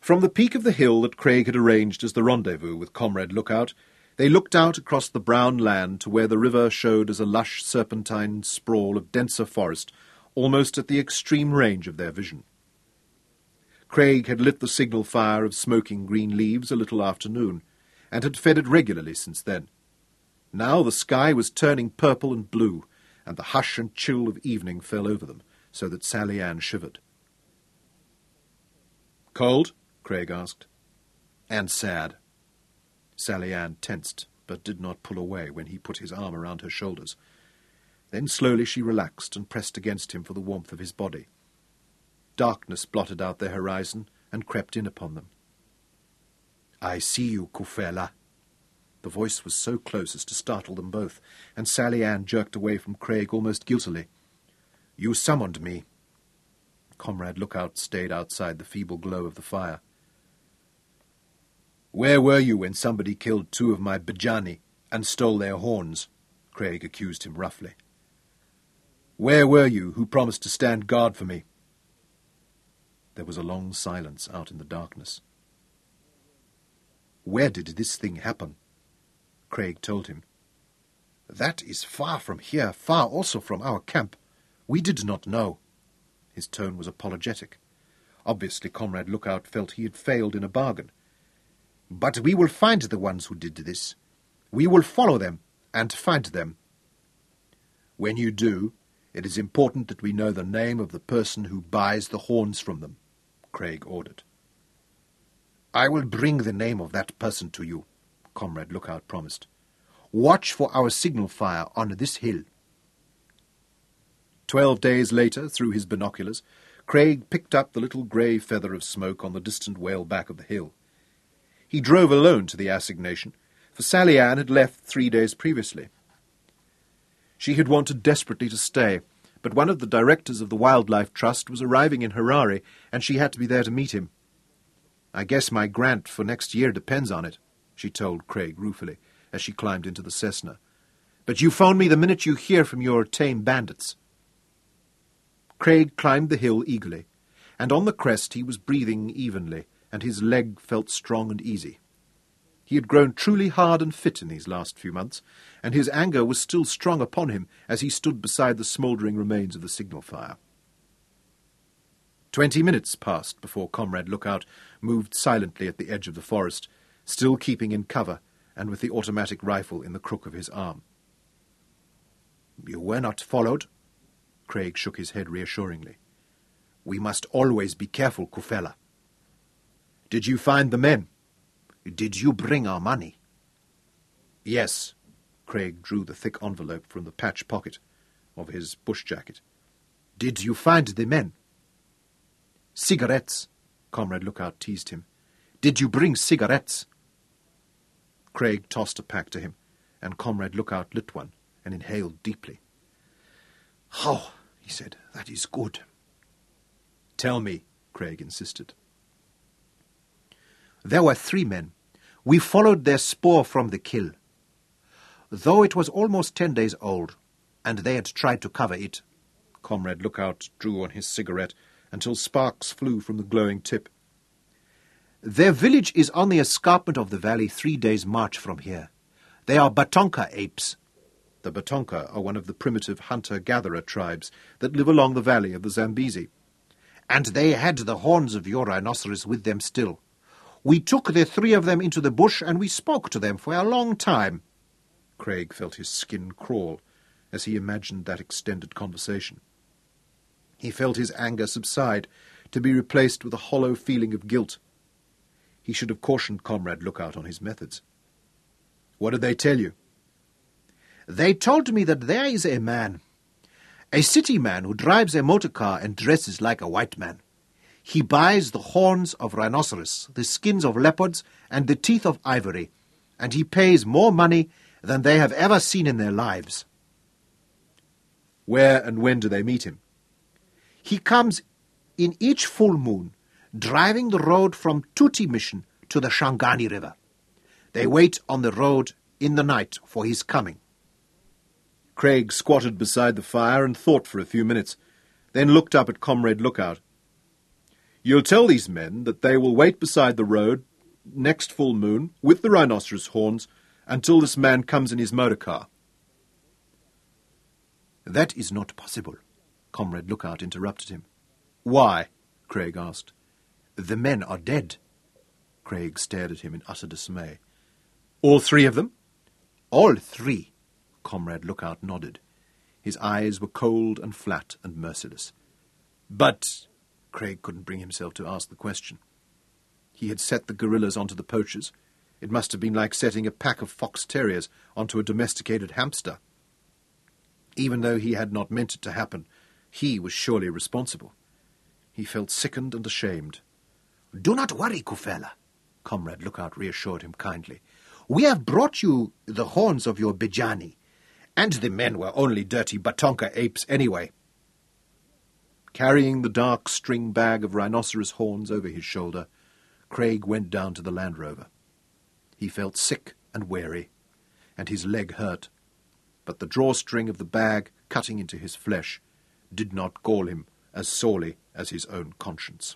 From the peak of the hill that Craig had arranged as the rendezvous with Comrade Lookout, they looked out across the brown land to where the river showed as a lush serpentine sprawl of denser forest, almost at the extreme range of their vision. Craig had lit the signal fire of smoking green leaves a little after noon, and had fed it regularly since then. Now the sky was turning purple and blue, and the hush and chill of evening fell over them, so that Sally Ann shivered. "Cold?" Craig asked. "And sad." Sally Ann tensed, but did not pull away when he put his arm around her shoulders. Then slowly she relaxed and pressed against him for the warmth of his body. Darkness blotted out their horizon and crept in upon them. "I see you, Kufela." The voice was so close as to startle them both, and Sally Ann jerked away from Craig almost guiltily. "You summoned me." Comrade Lookout stayed outside the feeble glow of the fire. "Where were you when somebody killed 2 of my Bajani and stole their horns?" Craig accused him roughly. "Where were you who promised to stand guard for me?" There was a long silence out in the darkness. "Where did this thing happen?" Craig told him. "That is far from here, far also from our camp. We did not know." His tone was apologetic. Obviously Comrade Lookout felt he had failed in a bargain. "But we will find the ones who did this. We will follow them and find them. When you do, it is important that we know the name of the person who buys the horns from them," Craig ordered. "I will bring the name of that person to you," Comrade Lookout promised. "Watch for our signal fire on this hill." 12 days later, through his binoculars, Craig picked up the little grey feather of smoke on the distant whale back of the hill. He drove alone to the assignation, for Sally Ann had left 3 days previously. She had wanted desperately to stay, but one of the directors of the Wildlife Trust was arriving in Harare, and she had to be there to meet him. "I guess my grant for next year depends on it," she told Craig ruefully, as she climbed into the Cessna. "But you phone me the minute you hear from your tame bandits." Craig climbed the hill eagerly, and on the crest he was breathing evenly, and his leg felt strong and easy. He had grown truly hard and fit in these last few months, and his anger was still strong upon him as he stood beside the smouldering remains of the signal fire. 20 minutes passed before Comrade Lookout moved silently at the edge of the forest, still keeping in cover and with the automatic rifle in the crook of his arm. "You were not followed?" Craig shook his head reassuringly. "We must always be careful, Kufela." "Did you find the men?" "Did you bring our money?" "Yes." Craig drew the thick envelope from the patch pocket of his bush jacket. "Did you find the men?" "Cigarettes," Comrade Lookout teased him. "Did you bring cigarettes?" Craig tossed a pack to him, and Comrade Lookout lit one and inhaled deeply. "Oh," he said, "that is good." "Tell me," Craig insisted. "There were 3 men. We followed their spoor from the kill. Though it was almost 10 days old, and they had tried to cover it." Comrade Lookout drew on his cigarette until sparks flew from the glowing tip. "Their village is on the escarpment of the valley 3 days' march from here. They are Batonka apes." The Batonka are one of the primitive hunter-gatherer tribes that live along the valley of the Zambezi. "And they had the horns of your rhinoceros with them still. We took the 3 of them into the bush, and we spoke to them for a long time." Craig felt his skin crawl as he imagined that extended conversation. He felt his anger subside, to be replaced with a hollow feeling of guilt. He should have cautioned Comrade Lookout on his methods. "What did they tell you?" "They told me that there is a man, a city man who drives a motor car and dresses like a white man. He buys the horns of rhinoceros, the skins of leopards, and the teeth of ivory, and he pays more money than they have ever seen in their lives." "Where and when do they meet him?" "He comes in each full moon, driving the road from Tuti Mission to the Shangani River. They wait on the road in the night for his coming." Craig squatted beside the fire and thought for a few minutes, then looked up at Comrade Lookout. You'll tell these men that they will wait beside the road next full moon with the rhinoceros horns until this man comes in his motor car." "That is not possible," Comrade Lookout interrupted him. "Why?" Craig asked. "The men are dead." Craig stared at him in utter dismay. "All three of them?" "All three," Comrade Lookout nodded. His eyes were cold and flat and merciless. "But—" Craig couldn't bring himself to ask the question. He had set the guerrillas onto the poachers. It must have been like setting a pack of fox terriers onto a domesticated hamster. Even though he had not meant it to happen, he was surely responsible. He felt sickened and ashamed. "Do not worry, Kufela," Comrade Lookout reassured him kindly. "We have brought you the horns of your Bijani, and the men were only dirty Batonka apes anyway." Carrying the dark string bag of rhinoceros horns over his shoulder, Craig went down to the Land Rover. He felt sick and weary, and his leg hurt, but the drawstring of the bag cutting into his flesh did not gall him as sorely as his own conscience.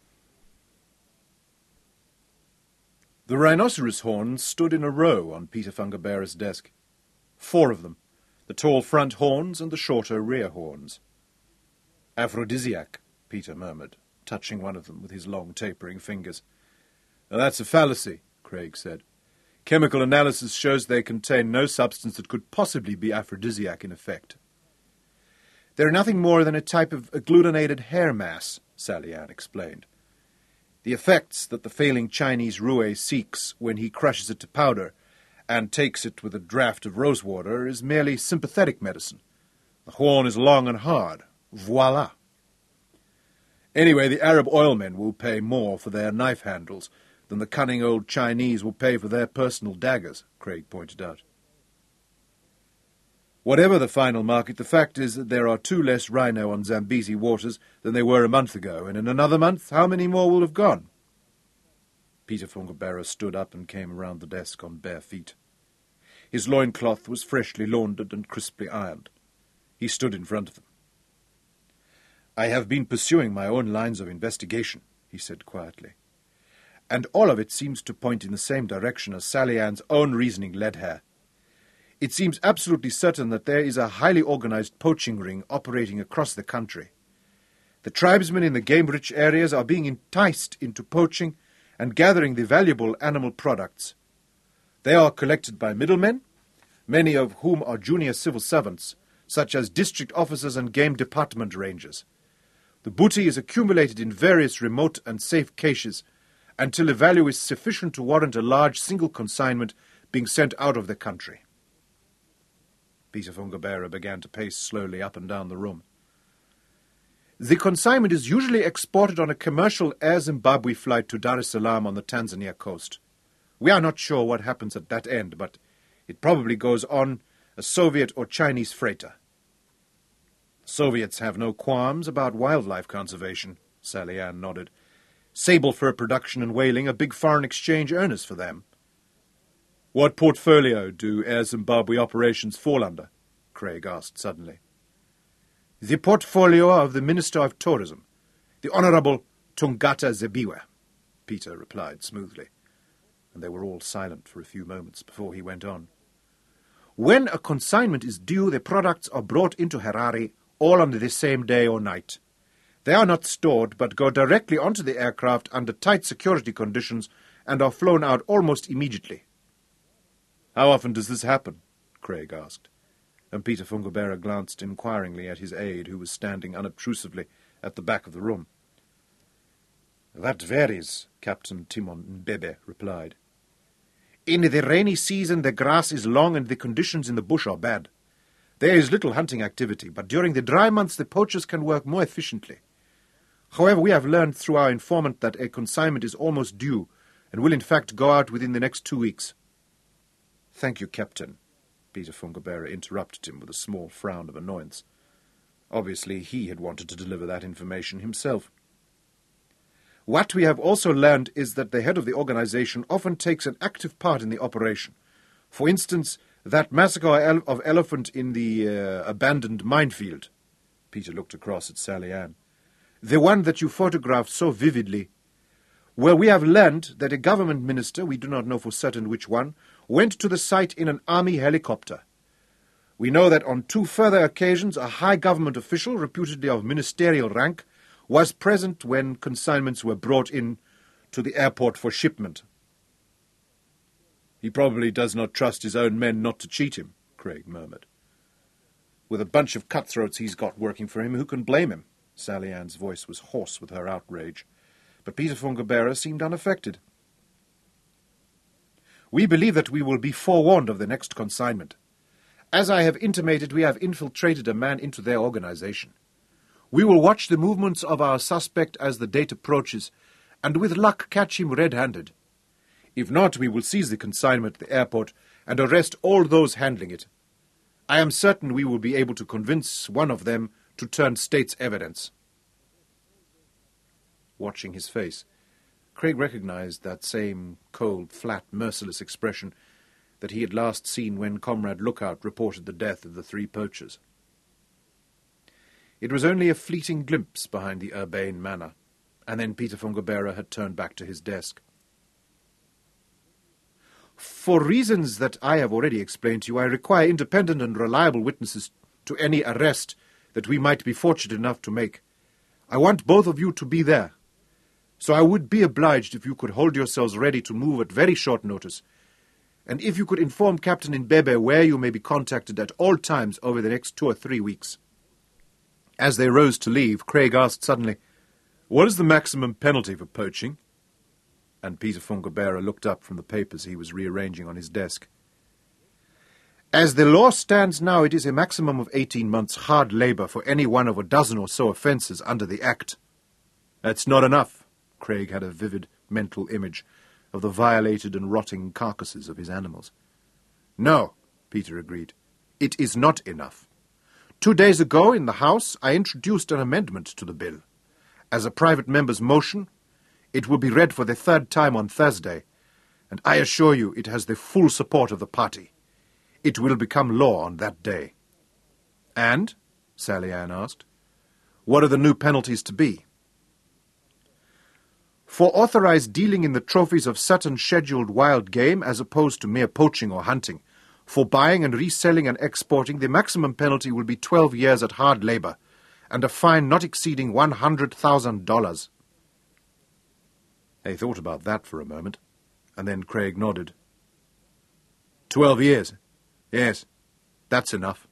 The rhinoceros horns stood in a row on Peter Fungabear's desk. 4 of them, the tall front horns and the shorter rear horns. "Aphrodisiac," Peter murmured, touching one of them with his long tapering fingers. "That's a fallacy," Craig said. "Chemical analysis shows they contain no substance that could possibly be aphrodisiac in effect." "They're nothing more than a type of agglutinated hair mass," Sally Ann explained. "The effects that the failing Chinese roué seeks when he crushes it to powder and takes it with a draught of rosewater is merely sympathetic medicine. The horn is long and hard. Voila. Anyway, the Arab oilmen will pay more for their knife handles than the cunning old Chinese will pay for their personal daggers," Craig pointed out. "Whatever the final market, the fact is that there are 2 less rhino on Zambezi waters than there were a month ago, and in another month, how many more will have gone?" Peter Fungabear stood up and came around the desk on bare feet. His loincloth was freshly laundered and crisply ironed. He stood in front of them. "I have been pursuing my own lines of investigation," he said quietly, "and all of it seems to point in the same direction as Sally Ann's own reasoning led her. It seems absolutely certain that there is a highly organized poaching ring operating across the country. The tribesmen in the game-rich areas are being enticed into poaching and gathering the valuable animal products. They are collected by middlemen, many of whom are junior civil servants, such as district officers and game department rangers. The booty is accumulated in various remote and safe caches until a value is sufficient to warrant a large single consignment being sent out of the country." Peter Fungabear began to pace slowly up and down the room. "The consignment is usually exported on a commercial Air Zimbabwe flight to Dar es Salaam on the Tanzania coast. We are not sure what happens at that end, but it probably goes on a Soviet or Chinese freighter." "Soviets have no qualms about wildlife conservation," Sally Ann nodded. "Sable fur production and whaling are big foreign exchange earners for them." "What portfolio do Air Zimbabwe operations fall under?" Craig asked suddenly. "The portfolio of the Minister of Tourism, the Honourable Tungata Zebiwe," Peter replied smoothly, and they were all silent for a few moments before he went on. "When a consignment is due, the products are brought into Harare all on the same day or night. They are not stored, but go directly onto the aircraft under tight security conditions and are flown out almost immediately." "How often does this happen?" Craig asked, and Peter Fungabear glanced inquiringly at his aide, who was standing unobtrusively at the back of the room. "That varies," Captain Timon Mbebe replied. "In the rainy season the grass is long and the conditions in the bush are bad. There is little hunting activity, but during the dry months the poachers can work more efficiently. However, we have learned through our informant that a consignment is almost due and will in fact go out within the next 2 weeks." "Thank you, Captain," Peter Fungabear interrupted him with a small frown of annoyance. Obviously he had wanted to deliver that information himself. "What we have also learned is that the head of the organization often takes an active part in the operation. For instance, that massacre of elephant in the abandoned minefield." Peter looked across at Sally Ann. The one that you photographed so vividly. Well, we have learned that a government minister, we do not know for certain which one, went to the site in an army helicopter. We know that on 2 further occasions a high government official, reputedly of ministerial rank, was present when consignments were brought in to the airport for shipment. He probably does not trust his own men not to cheat him, Craig murmured. With a bunch of cutthroats he's got working for him, who can blame him? Sally Ann's voice was hoarse with her outrage, but Peter Fungerberra seemed unaffected. We believe that we will be forewarned of the next consignment. As I have intimated, we have infiltrated a man into their organization. We will watch the movements of our suspect as the date approaches, and with luck catch him red-handed. If not, we will seize the consignment at the airport and arrest all those handling it. I am certain we will be able to convince one of them to turn state's evidence. Watching his face, Craig recognized that same cold, flat, merciless expression that he had last seen when Comrade Lookout reported the death of the 3 poachers. It was only a fleeting glimpse behind the urbane manner, and then Peter Fungerberra had turned back to his desk. For reasons that I have already explained to you, I require independent and reliable witnesses to any arrest that we might be fortunate enough to make. I want both of you to be there. So I would be obliged if you could hold yourselves ready to move at very short notice, and if you could inform Captain Mbebe where you may be contacted at all times over the next 2 or 3 weeks. As they rose to leave, Craig asked suddenly, "What is the maximum penalty for poaching?" And Peter Fungerberra looked up from the papers he was rearranging on his desk. As the law stands now, it is a maximum of 18 months hard labour for any one of a dozen or so offences under the Act. That's not enough. Craig had a vivid mental image of the violated and rotting carcasses of his animals. No, Peter agreed. It is not enough. 2 days ago in the House I introduced an amendment to the bill. As a private member's motion, it will be read for the 3rd time on Thursday, and I assure you it has the full support of the party. It will become law on that day. And, Sally Ann asked, what are the new penalties to be? For authorized dealing in the trophies of certain scheduled wild game as opposed to mere poaching or hunting, for buying and reselling and exporting, the maximum penalty will be 12 years at hard labour, and a fine not exceeding $100,000. They thought about that for a moment, and then Craig nodded. 12 years. Yes, that's enough.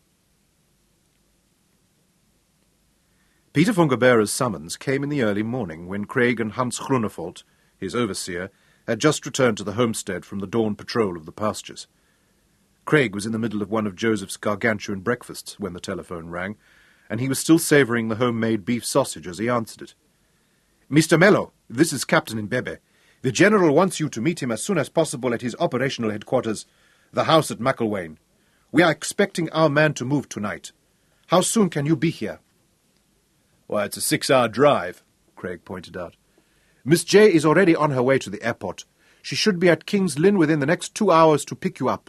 Peter Fungerberra's summons came in the early morning when Craig and Hans Groenevold, his overseer, had just returned to the homestead from the dawn patrol of the pastures. Craig was in the middle of one of Joseph's gargantuan breakfasts when the telephone rang, and he was still savouring the homemade beef sausage as he answered it. "Mr. Mello, this is Captain Mbebe. The General wants you to meet him as soon as possible at his operational headquarters, the house at Macklewain. We are expecting our man to move tonight. How soon can you be here?" "Well, it's a 6-hour drive," Craig pointed out. "Miss J is already on her way to the airport. She should be at King's Lynn within the next 2 hours to pick you up."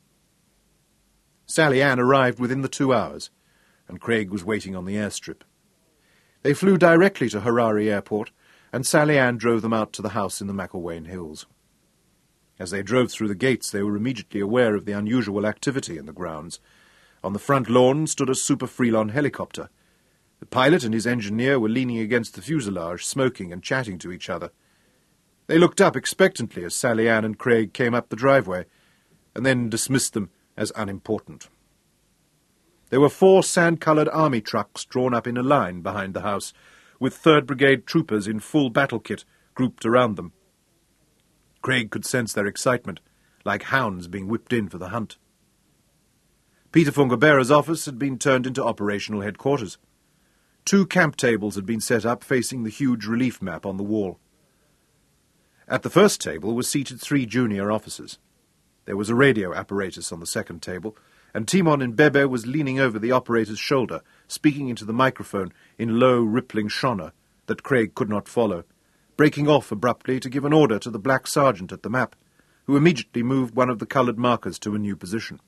Sally Ann arrived within the 2 hours, and Craig was waiting on the airstrip. They flew directly to Harare Airport, and Sally Ann drove them out to the house in the Macklewain Hills. As they drove through the gates, they were immediately aware of the unusual activity in the grounds. On the front lawn stood a Super Freelon helicopter. The pilot and his engineer were leaning against the fuselage, smoking and chatting to each other. They looked up expectantly as Sally Ann and Craig came up the driveway, and then dismissed them as unimportant. There were 4 sand-coloured army trucks drawn up in a line behind the house, with 3rd Brigade troopers in full battle kit grouped around them. Craig could sense their excitement, like hounds being whipped in for the hunt. Peter Fungerberra's office had been turned into operational headquarters. 2 camp tables had been set up facing the huge relief map on the wall. At the first table were seated 3 junior officers. There was a radio apparatus on the second table, and Timon Mbebe was leaning over the operator's shoulder, speaking into the microphone in low, rippling Shona that Craig could not follow, breaking off abruptly to give an order to the black sergeant at the map, who immediately moved one of the coloured markers to a new position.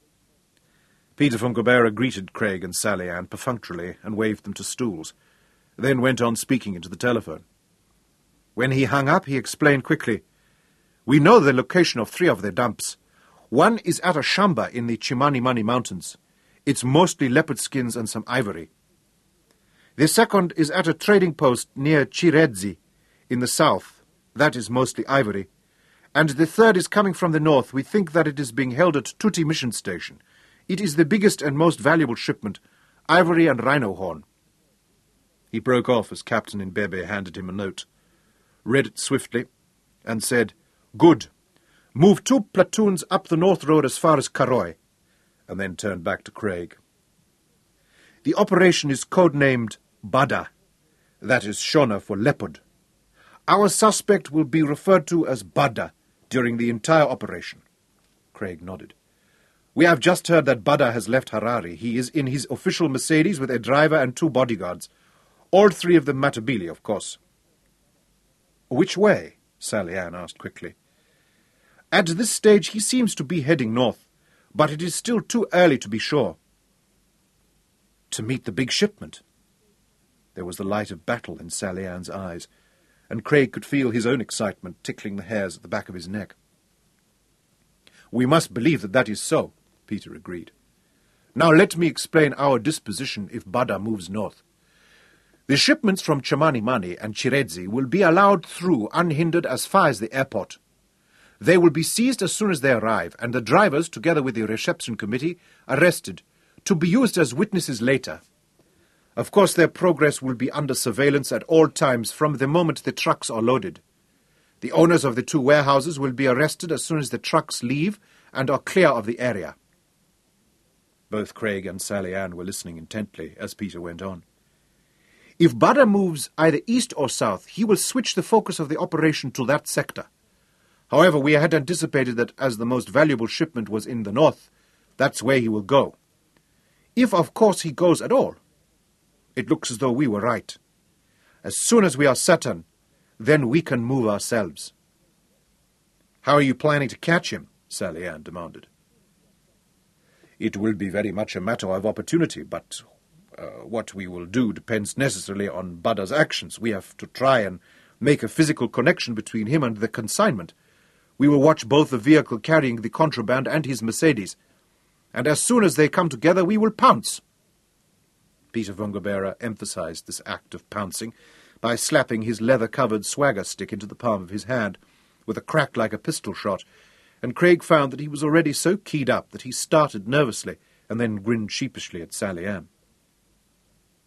Peter Fungerberra greeted Craig and Sally Ann perfunctorily and waved them to stools, then went on speaking into the telephone. When he hung up, he explained quickly, "We know the location of 3 of their dumps. One is at a shamba in the Chimanimani Mountains. It's mostly leopard skins and some ivory. The second is at a trading post near Chiredzi in the south. That is mostly ivory. And the third is coming from the north. We think that it is being held at Tuti Mission Station. It is the biggest and most valuable shipment, ivory and rhino horn." He broke off as Captain Mbebe handed him a note, read it swiftly, and said, "Good. Move 2 platoons up the north road as far as Karoi," and then turned back to Craig. "The operation is codenamed Bada. That is Shona for leopard. Our suspect will be referred to as Bada during the entire operation." Craig nodded. "We have just heard that Bada has left Harare. He is in his official Mercedes with a driver and 2 bodyguards. All 3 of them Matabele, of course." "Which way?" Sally Ann asked quickly. "At this stage he seems to be heading north, but it is still too early to be sure." "To meet the big shipment?" There was the light of battle in Sally Ann's eyes, and Craig could feel his own excitement tickling the hairs at the back of his neck. "We must believe that that is so," Peter agreed. "Now let me explain our disposition if Bada moves north. The shipments from Chimanimani and Chiredzi will be allowed through unhindered as far as the airport. They will be seized as soon as they arrive, and the drivers, together with the reception committee, arrested, to be used as witnesses later. Of course, their progress will be under surveillance at all times from the moment the trucks are loaded. The owners of the 2 warehouses will be arrested as soon as the trucks leave and are clear of the area." Both Craig and Sally Ann were listening intently as Peter went on. "If Bada moves either east or south, he will switch the focus of the operation to that sector. However, we had anticipated that as the most valuable shipment was in the north, that's where he will go. If, of course, he goes at all. It looks as though we were right. As soon as we are certain, then we can move ourselves." "How are you planning to catch him?" Sally Ann demanded. "It will be very much a matter of opportunity, but what we will do depends necessarily on Bada's actions. We have to try and make a physical connection between him and the consignment. We will watch both the vehicle carrying the contraband and his Mercedes, and as soon as they come together we will pounce." Peter Vungabera emphasized this act of pouncing by slapping his leather-covered swagger stick into the palm of his hand, with a crack like a pistol shot, and Craig found that he was already so keyed up that he started nervously and then grinned sheepishly at Sally Ann.